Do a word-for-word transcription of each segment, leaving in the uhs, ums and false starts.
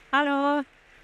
Hallo.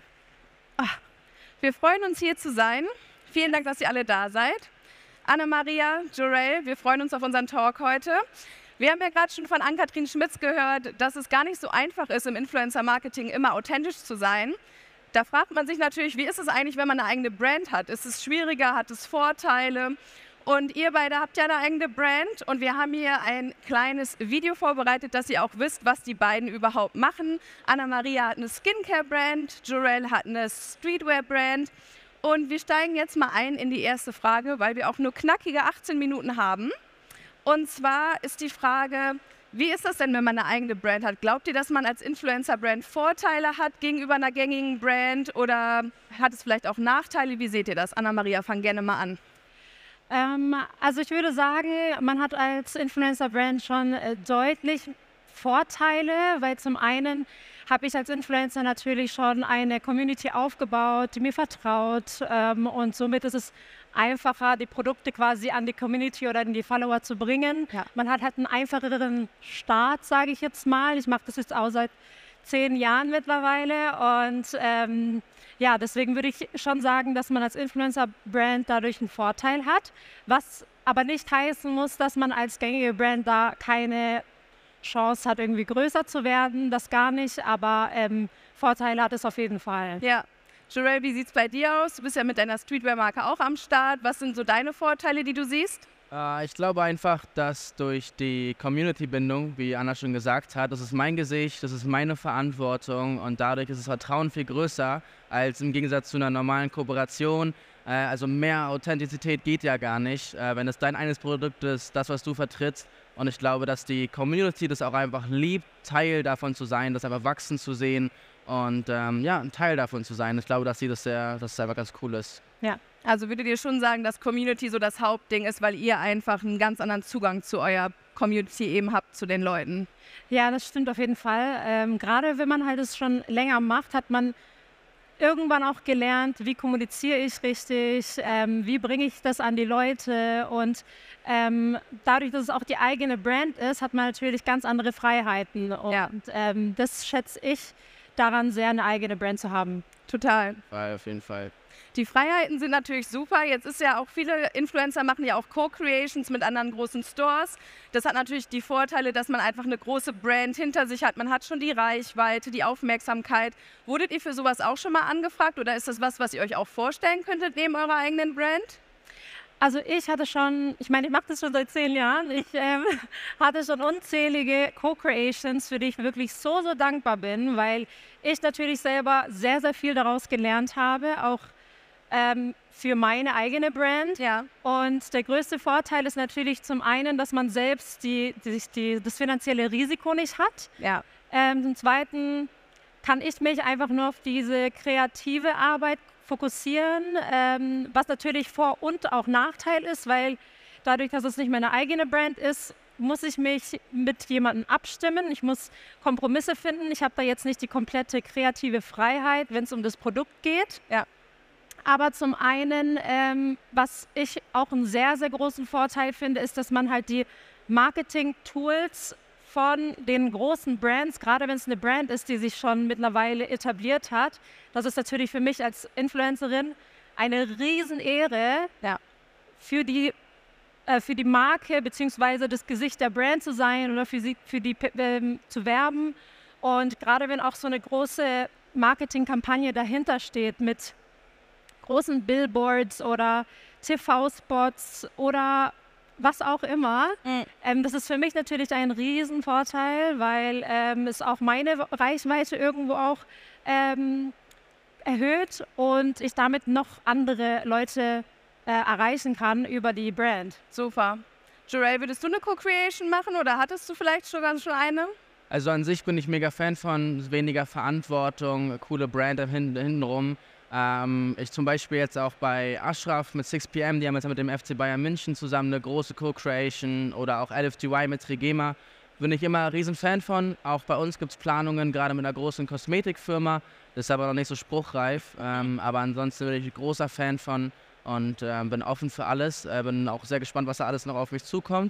Ach, wir freuen uns, hier zu sein. Vielen Dank, dass ihr alle da seid. Anna-Maria, Jorel, wir freuen uns auf unseren Talk heute. Wir haben ja gerade schon von Ann-Kathrin Schmitz gehört, dass es gar nicht so einfach ist, im Influencer-Marketing immer authentisch zu sein. Da fragt man sich natürlich, wie ist es eigentlich, wenn man eine eigene Brand hat? Ist es schwieriger, hat es Vorteile? Und ihr beide habt ja eine eigene Brand und wir haben hier ein kleines Video vorbereitet, dass ihr auch wisst, was die beiden überhaupt machen. Anna-Maria hat eine Skincare-Brand, Jorel hat eine Streetwear-Brand. Und wir steigen jetzt mal ein in die erste Frage, weil wir auch nur knackige achtzehn Minuten haben. Und zwar ist die Frage, wie ist das denn, wenn man eine eigene Brand hat? Glaubt ihr, dass man als Influencer-Brand Vorteile hat gegenüber einer gängigen Brand oder hat es vielleicht auch Nachteile? Wie seht ihr das? Anna-Maria, fang gerne mal an. Ähm, also ich würde sagen, man hat als Influencer-Brand schon äh, deutlich Vorteile, weil zum einen habe ich als Influencer natürlich schon eine Community aufgebaut, die mir vertraut ähm, und somit ist es einfacher, die Produkte quasi an die Community oder an die Follower zu bringen. Ja. Man hat halt einen einfacheren Start, sage ich jetzt mal. Ich mache das jetzt auch seit zehn Jahren mittlerweile und ähm, ja, deswegen würde ich schon sagen, dass man als Influencer-Brand dadurch einen Vorteil hat, was aber nicht heißen muss, dass man als gängige Brand da keine Chance hat, irgendwie größer zu werden, das gar nicht, aber ähm, Vorteile hat es auf jeden Fall. Ja. Jorel, wie sieht es bei dir aus? Du bist ja mit deiner Streetwear-Marke auch am Start. Was sind so deine Vorteile, die du siehst? Äh, ich glaube einfach, dass durch die Community-Bindung, wie Anna schon gesagt hat, das ist mein Gesicht, das ist meine Verantwortung und dadurch ist das Vertrauen viel größer als im Gegensatz zu einer normalen Kooperation. Äh, also mehr Authentizität geht ja gar nicht, äh, wenn es dein eines Produkt ist, das, was du vertrittst. Und ich glaube, dass die Community das auch einfach liebt, Teil davon zu sein, das einfach wachsen zu sehen und ähm, ja, ein Teil davon zu sein. Ich glaube, dass sie das sehr, dass es einfach ganz cool ist. Ja. Also würdet ihr schon sagen, dass Community so das Hauptding ist, weil ihr einfach einen ganz anderen Zugang zu eurer Community eben habt, zu den Leuten? Ja, das stimmt auf jeden Fall. Ähm, gerade wenn man halt es schon länger macht, hat man irgendwann auch gelernt, wie kommuniziere ich richtig, ähm, wie bringe ich das an die Leute und ähm, dadurch, dass es auch die eigene Brand ist, hat man natürlich ganz andere Freiheiten und Ja. ähm, das schätze ich daran sehr, eine eigene Brand zu haben. Total. Weil auf jeden Fall. Die Freiheiten sind natürlich super. Jetzt ist ja auch, viele Influencer machen ja auch Co-Creations mit anderen großen Stores. Das hat natürlich die Vorteile, dass man einfach eine große Brand hinter sich hat. Man hat schon die Reichweite, die Aufmerksamkeit. Wurdet ihr für sowas auch schon mal angefragt oder ist das was, was ihr euch auch vorstellen könntet neben eurer eigenen Brand? Also ich hatte schon, ich meine, ich mache das schon seit zehn Jahren. Ich ähm, hatte schon unzählige Co-Creations, für die ich wirklich so, so dankbar bin, weil ich natürlich selber sehr, sehr viel daraus gelernt habe, auch ähm, für meine eigene Brand. Ja. Und der größte Vorteil ist natürlich zum einen, dass man selbst die, die, die, das finanzielle Risiko nicht hat. Ja. Ähm, zum Zweiten kann ich mich einfach nur auf diese kreative Arbeit fokussieren, ähm, was natürlich Vor- und auch Nachteil ist, weil dadurch, dass es nicht meine eigene Brand ist, muss ich mich mit jemandem abstimmen. Ich muss Kompromisse finden. Ich habe da jetzt nicht die komplette kreative Freiheit, wenn es um das Produkt geht. Ja. Aber zum einen, ähm, was ich auch einen sehr, sehr großen Vorteil finde, ist, dass man halt die Marketing-Tools von den großen Brands, gerade wenn es eine Brand ist, die sich schon mittlerweile etabliert hat, das ist natürlich für mich als Influencerin eine Riesenehre, Ja. für die, äh, für die Marke bzw. das Gesicht der Brand zu sein oder für, sie, für die ähm, zu werben. Und gerade wenn auch so eine große Marketingkampagne dahinter steht mit großen Billboards oder T V-Spots oder was auch immer. Mhm. Ähm, das ist für mich natürlich ein Riesenvorteil, weil ähm, es auch meine Reichweite irgendwo auch ähm, erhöht und ich damit noch andere Leute äh, erreichen kann über die Brand. Super. Jorel, würdest du eine Co-Creation machen oder hattest du vielleicht sogar schon eine? Also an sich bin ich mega Fan von weniger Verantwortung, coole Brand hin, hintenrum. Ähm, ich zum Beispiel jetzt auch bei Ashraf mit six p m, die haben jetzt mit dem F C Bayern München zusammen eine große Co-Creation oder auch L F G Y mit Trigema. Bin ich immer ein Riesenfan von. Auch bei uns gibt es Planungen, gerade mit einer großen Kosmetikfirma. Das ist aber noch nicht so spruchreif. Ähm, aber ansonsten bin ich ein großer Fan von und äh, bin offen für alles. Äh, bin auch sehr gespannt, was da alles noch auf mich zukommt.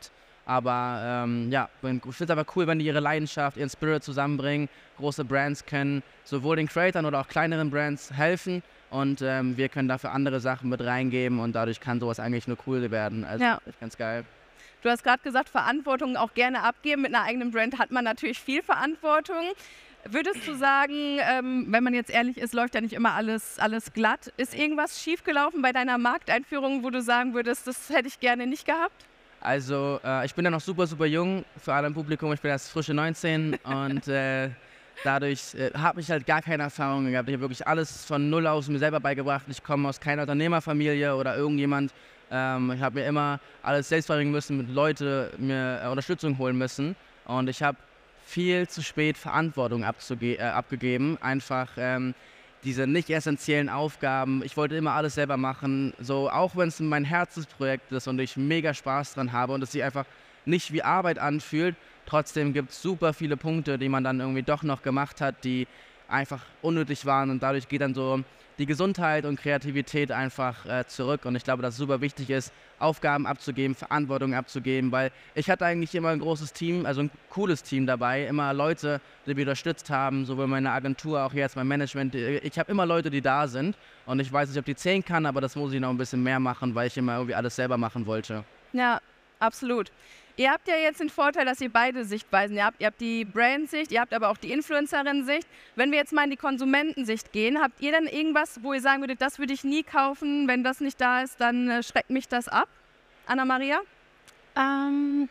Aber ähm, ja, ich finde es einfach cool, wenn die ihre Leidenschaft, ihren Spirit zusammenbringen. Große Brands können sowohl den Creatern oder auch kleineren Brands helfen und ähm, wir können dafür andere Sachen mit reingeben und dadurch kann sowas eigentlich nur cool werden. Also Ja. echt ganz geil. Du hast gerade gesagt, Verantwortung auch gerne abgeben. Mit einer eigenen Brand hat man natürlich viel Verantwortung. Würdest du sagen, ähm, wenn man jetzt ehrlich ist, läuft ja nicht immer alles, alles glatt. Ist irgendwas schiefgelaufen bei deiner Markteinführung, wo du sagen würdest, das hätte ich gerne nicht gehabt? Also äh, ich bin ja noch super, super jung für alle im Publikum. Ich bin erst frische neunzehn und äh, dadurch äh, habe ich halt gar keine Erfahrung gehabt. Ich habe wirklich alles von null aus mir selber beigebracht. Ich komme aus keiner Unternehmerfamilie oder irgendjemand. Ähm, ich habe mir immer alles selbst beibringen müssen, mit Leute mir äh, Unterstützung holen müssen. Und ich habe viel zu spät Verantwortung abzuge äh, abgegeben. Einfach ähm, diese nicht essentiellen Aufgaben. Ich wollte immer alles selber machen, so auch wenn es mein Herzensprojekt ist und ich mega Spaß dran habe und es sich einfach nicht wie Arbeit anfühlt. Trotzdem gibt es super viele Punkte, die man dann irgendwie doch noch gemacht hat, die einfach unnötig waren und dadurch geht dann so die Gesundheit und Kreativität einfach äh, zurück und ich glaube, dass es super wichtig ist, Aufgaben abzugeben, Verantwortung abzugeben, weil ich hatte eigentlich immer ein großes Team, also ein cooles Team dabei, immer Leute, die mich unterstützt haben, sowohl meine Agentur, auch jetzt mein Management. Ich habe immer Leute, die da sind und ich weiß nicht, ob die zählen kann, aber das muss ich noch ein bisschen mehr machen, weil ich immer irgendwie alles selber machen wollte. Ja, absolut. Ihr habt ja jetzt den Vorteil, dass ihr beide Sichtweisen habt. Ihr habt die Brand-Sicht, ihr habt aber auch die Influencerin-Sicht. Wenn wir jetzt mal in die Konsumentensicht gehen, habt ihr dann irgendwas, wo ihr sagen würdet, das würde ich nie kaufen, wenn das nicht da ist, dann äh, schreckt mich das ab? Anna-Maria? Ähm,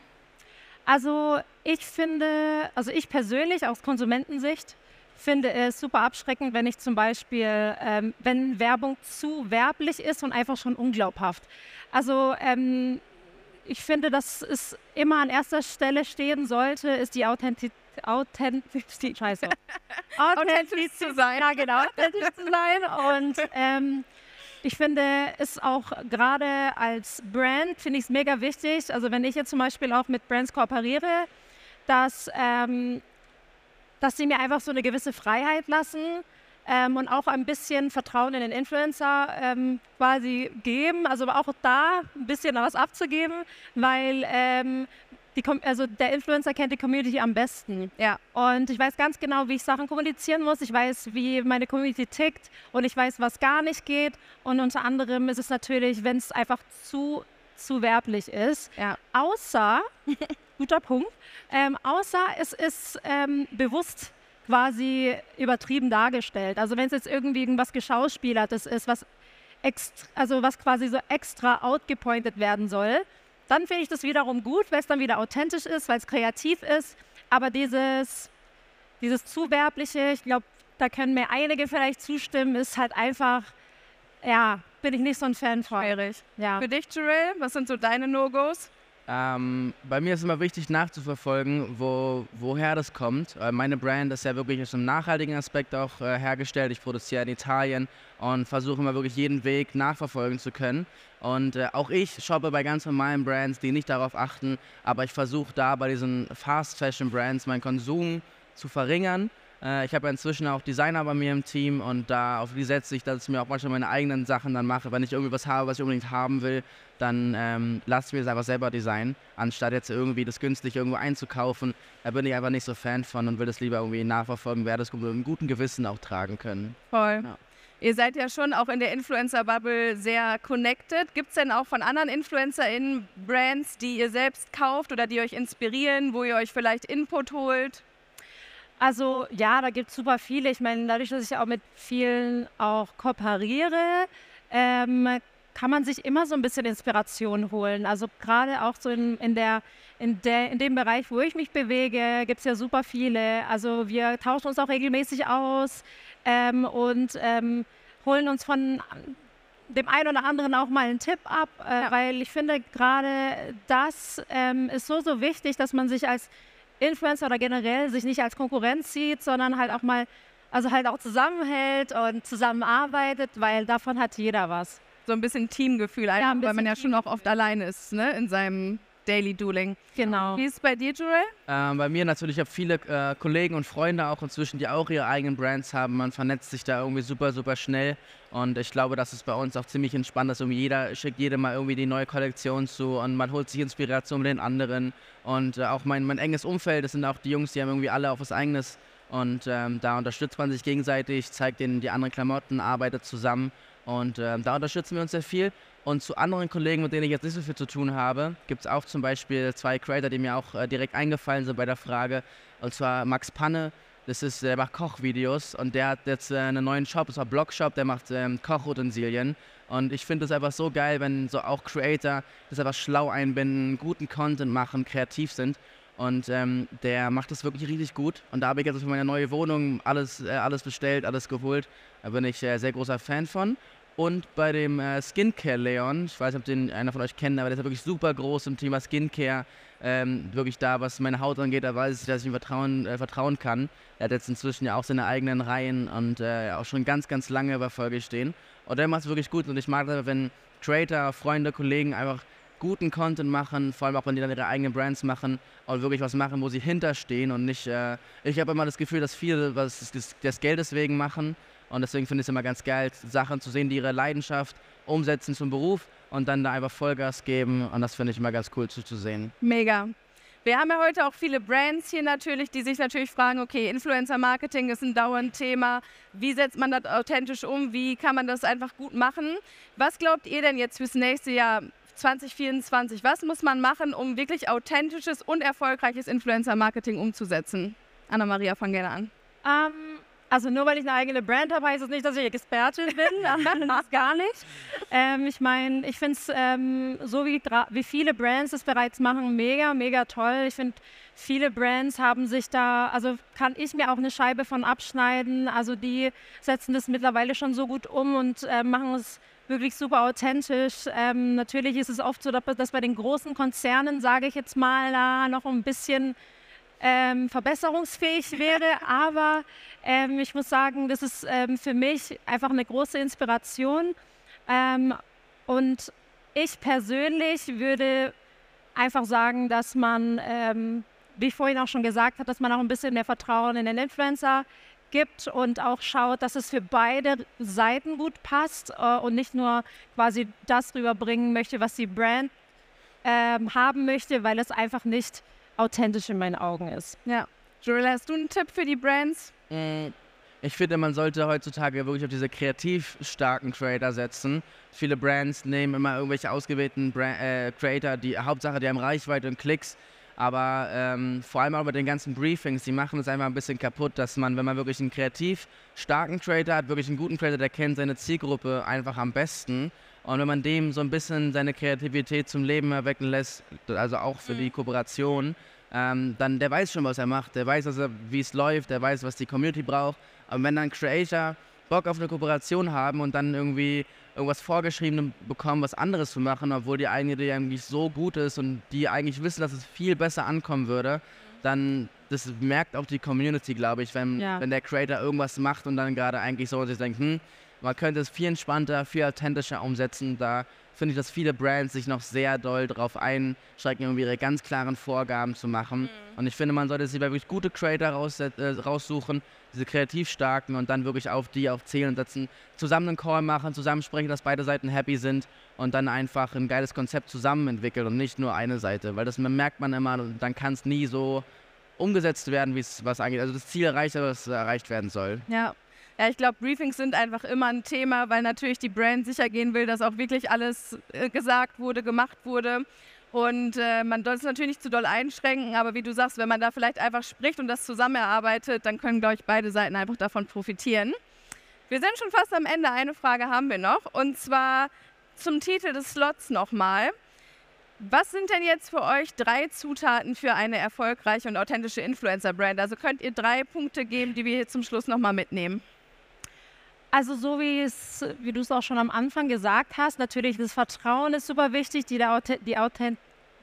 also ich finde, also ich persönlich aus Konsumentensicht finde es super abschreckend, wenn ich zum Beispiel, ähm, wenn Werbung zu werblich ist und einfach schon unglaubhaft. Also ähm, ich finde, dass es immer an erster Stelle stehen sollte, ist die Authentizität. Authentizität, scheiße. Authentisch zu sein. Ja, genau, authentisch zu sein. Und ähm, ich finde es auch gerade als Brand, finde ich es mega wichtig. Also wenn ich jetzt zum Beispiel auch mit Brands kooperiere, dass, ähm, dass sie mir einfach so eine gewisse Freiheit lassen. Ähm, und auch ein bisschen Vertrauen in den Influencer ähm, quasi geben, also auch da ein bisschen was abzugeben, weil ähm, die, also der Influencer kennt die Community am besten. Ja. Und ich weiß ganz genau, wie ich Sachen kommunizieren muss, ich weiß, wie meine Community tickt und ich weiß, was gar nicht geht. Und unter anderem ist es natürlich, wenn es einfach zu, zu werblich ist, Ja. außer, guter Punkt, ähm, außer es ist ähm, bewusst quasi übertrieben dargestellt. Also wenn es jetzt irgendwie irgendwas Geschauspielertes ist, was, extra, also was quasi so extra outgepointet werden soll, dann finde ich das wiederum gut, weil es dann wieder authentisch ist, weil es kreativ ist. Aber dieses, dieses Zuwerbliche, ich glaube, da können mir einige vielleicht zustimmen, ist halt einfach, ja, bin ich nicht so ein Fan von. Schwierig. Ja. Für dich, Jarell, was sind so deine No-Gos? Ähm, bei mir ist immer wichtig nachzuverfolgen, wo, woher das kommt. Äh, meine Brand ist ja wirklich aus einem nachhaltigen Aspekt auch äh, hergestellt. Ich produziere in Italien und versuche immer wirklich jeden Weg nachverfolgen zu können. Und äh, auch ich shoppe bei ganz normalen Brands, die nicht darauf achten, aber ich versuche da bei diesen Fast-Fashion-Brands meinen Konsum zu verringern. Äh, ich habe ja inzwischen auch Designer bei mir im Team und da auf die setze ich, dass ich mir auch manchmal meine eigenen Sachen dann mache. Wenn ich irgendwie was habe, was ich unbedingt haben will, dann ähm, lasse ich mir das einfach selber designen, anstatt jetzt irgendwie das günstig irgendwo einzukaufen. Da bin ich einfach nicht so Fan von und will das lieber irgendwie nachverfolgen, wer das mit einem guten Gewissen auch tragen können. Voll. Ja. Ihr seid ja schon auch in der Influencer-Bubble sehr connected. Gibt es denn auch von anderen InfluencerInnen Brands, die ihr selbst kauft oder die euch inspirieren, wo ihr euch vielleicht Input holt? Also ja, da gibt es super viele. Ich meine, dadurch, dass ich auch mit vielen auch kooperiere, ähm, kann man sich immer so ein bisschen Inspiration holen. Also gerade auch so in, in, der, in, der, in dem Bereich, wo ich mich bewege, gibt es ja super viele. Also wir tauschen uns auch regelmäßig aus ähm, und ähm, holen uns von dem einen oder anderen auch mal einen Tipp ab, äh, Ja. weil ich finde, gerade das ähm, ist so, so wichtig, dass man sich als Influencer oder generell sich nicht als Konkurrenz sieht, sondern halt auch mal, also halt auch zusammenhält und zusammenarbeitet, weil davon hat jeder was. So ein bisschen Teamgefühl, einfach, ein weil man bisschen ja schon auch oft alleine ist, ne, in seinem Daily Doing. Genau. Wie ist es bei dir, Jurel? Ähm, bei mir natürlich, ich habe viele äh, Kollegen und Freunde auch inzwischen, die auch ihre eigenen Brands haben. Man vernetzt sich da irgendwie super, super schnell. Und ich glaube, dass es bei uns auch ziemlich entspannt ist. Irgendwie jeder schickt jedem mal irgendwie die neue Kollektion zu und man holt sich Inspiration mit den anderen. Und äh, auch mein, mein enges Umfeld, das sind auch die Jungs, die haben irgendwie alle auch was Eigenes. Und ähm, da unterstützt man sich gegenseitig, zeigt denen die anderen Klamotten, arbeitet zusammen. Und ähm, da unterstützen wir uns sehr viel. Und zu anderen Kollegen, mit denen ich jetzt nicht so viel zu tun habe, gibt es auch zum Beispiel zwei Creator, die mir auch äh, direkt eingefallen sind bei der Frage. Und zwar Max Panne, das ist, der macht Kochvideos und der hat jetzt äh, einen neuen Shop, das war Blogshop, der macht ähm, Kochutensilien. Und ich finde es einfach so geil, wenn so auch Creator das einfach schlau einbinden, guten Content machen, kreativ sind. Und ähm, der macht das wirklich richtig gut. Und da habe ich jetzt für meine neue Wohnung alles, äh, alles bestellt, alles geholt. Da bin ich äh, sehr großer Fan von. Und bei dem äh, Skincare Leon, ich weiß nicht, ob den einer von euch kennt, aber der ist ja wirklich super groß im Thema Skincare. Ähm, wirklich da, was meine Haut angeht, da weiß ich, dass ich ihm vertrauen, äh, vertrauen kann. Er hat jetzt inzwischen ja auch seine eigenen Reihen und äh, auch schon ganz, ganz lange bei Folge stehen. Und der macht es wirklich gut. Und ich mag das, wenn Creator, Freunde, Kollegen einfach guten Content machen, vor allem auch wenn die dann ihre eigenen Brands machen und wirklich was machen, wo sie hinterstehen und nicht, äh, ich habe immer das Gefühl, dass viele was des, des Geldes wegen machen und deswegen finde ich es immer ganz geil, Sachen zu sehen, die ihre Leidenschaft umsetzen zum Beruf und dann da einfach Vollgas geben und das finde ich immer ganz cool zu, zu sehen. Mega. Wir haben ja heute auch viele Brands hier natürlich, die sich natürlich fragen, okay, Influencer-Marketing ist ein dauerndes Thema. Wie setzt man das authentisch um? Wie kann man das einfach gut machen? Was glaubt ihr denn jetzt fürs nächste Jahr zwanzig vierundzwanzig? Was muss man machen, um wirklich authentisches und erfolgreiches Influencer-Marketing umzusetzen? Anna-Maria, fang gerne an. Ähm, also nur weil ich eine eigene Brand habe, heißt es nicht, dass ich Expertin bin. Das gar nicht. Ähm, ich meine, ich finde es ähm, so wie, wie viele Brands es bereits machen, mega, mega toll. Ich finde, viele Brands haben sich da, also kann ich mir auch eine Scheibe von abschneiden. Also die setzen das mittlerweile schon so gut um und äh, machen es wirklich super authentisch. Ähm, natürlich ist es oft so, dass bei den großen Konzernen, sage ich jetzt mal, da noch ein bisschen ähm, verbesserungsfähig wäre. Aber ähm, ich muss sagen, das ist ähm, für mich einfach eine große Inspiration. Ähm, und ich persönlich würde einfach sagen, dass man, ähm, wie ich vorhin auch schon gesagt habe, dass man auch ein bisschen mehr Vertrauen in den Influencer gibt und auch schaut, dass es für beide Seiten gut passt äh, und nicht nur quasi das rüberbringen möchte, was die Brand ähm, haben möchte, weil es einfach nicht authentisch in meinen Augen ist. Ja. Jurel, hast du einen Tipp für die Brands? Ich finde, man sollte heutzutage wirklich auf diese kreativ starken Creator setzen. Viele Brands nehmen immer irgendwelche ausgewählten Brand, äh, Creator, die Hauptsache, die haben Reichweite und Klicks. Aber ähm, vor allem auch bei den ganzen Briefings, die machen es einfach ein bisschen kaputt, dass man, wenn man wirklich einen kreativ starken Creator hat, wirklich einen guten Creator, der kennt seine Zielgruppe einfach am besten. Und wenn man dem so ein bisschen seine Kreativität zum Leben erwecken lässt, also auch für mhm. die Kooperation, ähm, dann der weiß schon, was er macht, der weiß, also, wie es läuft, der weiß, was die Community braucht. Aber wenn dann Creator Bock auf eine Kooperation haben und dann irgendwie irgendwas vorgeschrieben bekommen, was anderes zu machen, obwohl die eigene Idee eigentlich so gut ist und die eigentlich wissen, dass es viel besser ankommen würde, dann das merkt auch die Community, glaube ich, wenn, ja. wenn der Creator irgendwas macht und dann gerade eigentlich so sich denkt, hm, man könnte es viel entspannter, viel authentischer umsetzen. Da finde ich, dass viele Brands sich noch sehr doll darauf einschränken, irgendwie ihre ganz klaren Vorgaben zu machen. Mhm. Und ich finde, man sollte sich wirklich gute Creator raus, äh, raussuchen, diese kreativ starken und dann wirklich auf die auch zählen und setzen, zusammen einen Call machen, zusammen sprechen, dass beide Seiten happy sind und dann einfach ein geiles Konzept zusammen entwickeln und nicht nur eine Seite. Weil das merkt man immer und dann kann es nie so umgesetzt werden, wie es was angeht. Also das Ziel erreicht, was erreicht werden soll. Ja. Ja, ich glaube, Briefings sind einfach immer ein Thema, weil natürlich die Brand sicher gehen will, dass auch wirklich alles äh, gesagt wurde, gemacht wurde. Und äh, man soll es natürlich nicht zu doll einschränken, aber wie du sagst, wenn man da vielleicht einfach spricht und das zusammen erarbeitet, dann können, glaube ich, beide Seiten einfach davon profitieren. Wir sind schon fast am Ende. Eine Frage haben wir noch, und zwar zum Titel des Slots nochmal. Was sind denn jetzt für euch drei Zutaten für eine erfolgreiche und authentische Influencer-Brand? Also könnt ihr drei Punkte geben, die wir hier zum Schluss nochmal mitnehmen? Also so wie es, wie du es auch schon am Anfang gesagt hast, natürlich das Vertrauen ist super wichtig, die, die Authent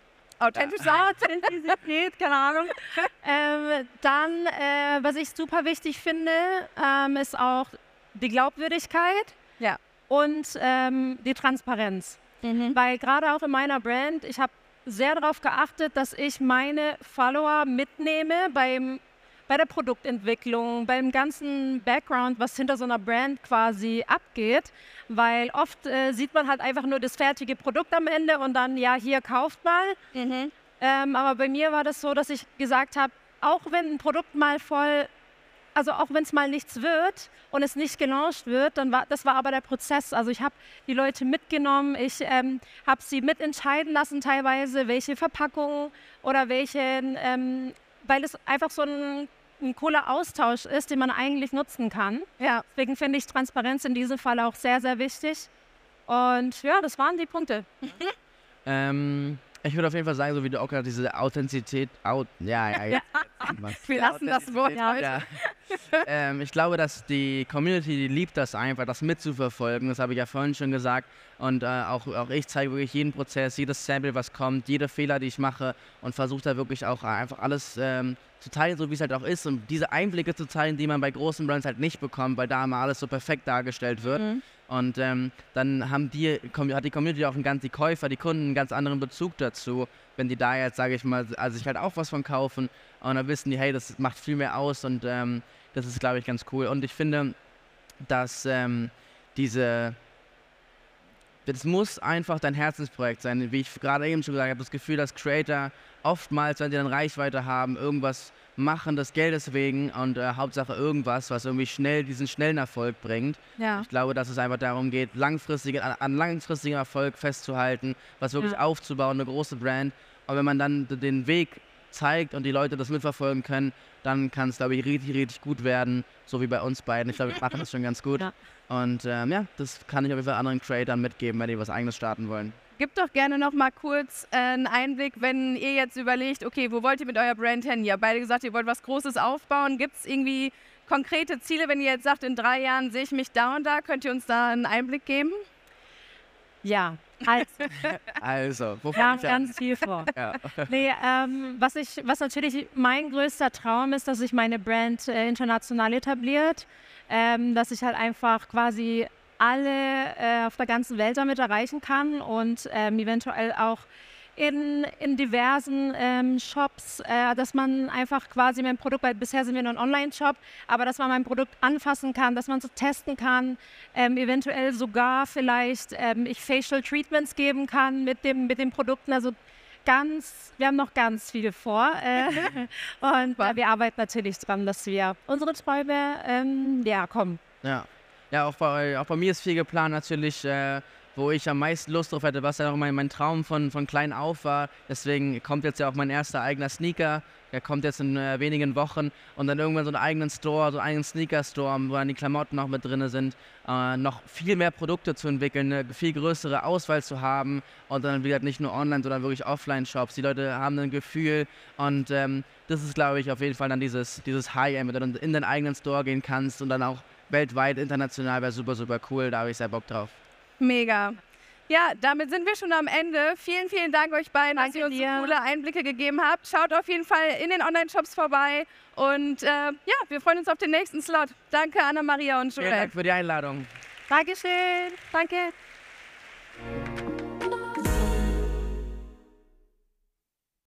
Authentizität, keine Ahnung. ähm, dann, äh, was ich super wichtig finde, ähm, ist auch die Glaubwürdigkeit ja. und ähm, die Transparenz. Mhm. Weil gerade auch in meiner Brand, ich habe sehr darauf geachtet, dass ich meine Follower mitnehme beim, bei der Produktentwicklung, beim ganzen Background, was hinter so einer Brand quasi abgeht, weil oft äh, sieht man halt einfach nur das fertige Produkt am Ende und dann, ja, hier kauft mal. Mhm. Ähm, aber bei mir war das so, dass ich gesagt habe, auch wenn ein Produkt mal voll, also auch wenn es mal nichts wird und es nicht gelauncht wird, dann war das war aber der Prozess. Also ich habe die Leute mitgenommen, ich ähm, habe sie mitentscheiden lassen teilweise, welche Verpackung oder welchen, ähm, weil es einfach so ein, ein cooler Austausch ist, den man eigentlich nutzen kann. Ja. Deswegen finde ich Transparenz in diesem Fall auch sehr, sehr wichtig. Und ja, das waren die Punkte. Ähm, ich würde auf jeden Fall sagen, so wie du auch gerade diese Authentizität, au, ja, ja, ja. Wir lassen das Wort heute. Ja. ähm, ich glaube, dass die Community, die liebt das einfach, das mitzuverfolgen. Das habe ich ja vorhin schon gesagt. Und äh, auch, auch ich zeige wirklich jeden Prozess, jedes Sample, was kommt, jede Fehler, die ich mache und versuche da wirklich auch einfach alles ähm, zu teilen, so wie es halt auch ist. Und diese Einblicke zu teilen, die man bei großen Brands halt nicht bekommt, weil da immer alles so perfekt dargestellt wird. Mhm. Und ähm, dann haben die, hat die Community auch einen ganz, die Käufer, die Kunden einen ganz anderen Bezug dazu, wenn die da jetzt, sage ich mal, also sich halt auch was von kaufen und dann wissen die, hey, das macht viel mehr aus und ähm, das ist, glaube ich, ganz cool. Und ich finde, dass ähm, diese, das muss einfach dein Herzensprojekt sein. Wie ich gerade eben schon gesagt habe, das Gefühl, dass Creator oftmals, wenn sie dann Reichweite haben, irgendwas machen des Geldes wegen und äh, Hauptsache irgendwas, was irgendwie schnell diesen schnellen Erfolg bringt. Ja. Ich glaube, dass es einfach darum geht, langfristig, an, an langfristigen Erfolg festzuhalten, was wirklich Ja. aufzubauen, eine große Brand. Und wenn man dann den Weg zeigt und die Leute das mitverfolgen können, dann kann es, glaube ich, richtig, richtig gut werden, so wie bei uns beiden. Ich glaube, wir machen das schon ganz gut. Ja. Und ähm, ja, das kann ich auf jeden Fall anderen Creatoren mitgeben, wenn die was Eigenes starten wollen. Gib doch gerne noch mal kurz äh, einen Einblick, wenn ihr jetzt überlegt, okay, wo wollt ihr mit eurer Brand hin? Ihr habt beide gesagt, ihr wollt was Großes aufbauen. Gibt es irgendwie konkrete Ziele, wenn ihr jetzt sagt, in drei Jahren sehe ich mich da und da? Könnt ihr uns da einen Einblick geben? Ja, also, Also, wo wir haben fange ich an? ganz viel vor. Ja. Nee, ähm, was, ich, was natürlich mein größter Traum ist, dass sich meine Brand äh, international etabliert, ähm, dass ich halt einfach quasi alle äh, auf der ganzen Welt damit erreichen kann und ähm, eventuell auch in, in diversen ähm, Shops, äh, dass man einfach quasi mein Produkt, weil bisher sind wir nur ein Online-Shop, aber dass man mein Produkt anfassen kann, dass man so testen kann, ähm, eventuell sogar vielleicht ähm, ich Facial Treatments geben kann mit, dem, mit den Produkten, also ganz, wir haben noch ganz viel vor äh, und äh, wir arbeiten natürlich dran, dass wir unsere Träume ähm, ja, kommen. Ja, ja auch, bei, auch bei mir ist viel geplant natürlich, äh, wo ich am meisten Lust drauf hätte, was ja auch mein, mein Traum von, von klein auf war. Deswegen kommt jetzt ja auch mein erster eigener Sneaker. Der kommt jetzt in äh, wenigen Wochen und dann irgendwann so einen eigenen Store, so einen eigenen Sneaker-Store, wo dann die Klamotten noch mit drin sind, äh, noch viel mehr Produkte zu entwickeln, eine viel größere Auswahl zu haben und dann wieder nicht nur online, sondern wirklich Offline-Shops. Die Leute haben ein Gefühl und ähm, das ist, glaube ich, auf jeden Fall dann dieses, dieses High-End, wenn du dann in den eigenen Store gehen kannst und dann auch weltweit, international, wäre super, super cool. Da habe ich sehr Bock drauf. Mega. Ja, damit sind wir schon am Ende. Vielen, vielen Dank euch beiden, dass Danke ihr uns so dir. coole Einblicke gegeben habt. Schaut auf jeden Fall in den Online-Shops vorbei und äh, ja, wir freuen uns auf den nächsten Slot. Danke, Anna-Maria und Vielen Joel. Dank für die Einladung. Dankeschön, danke.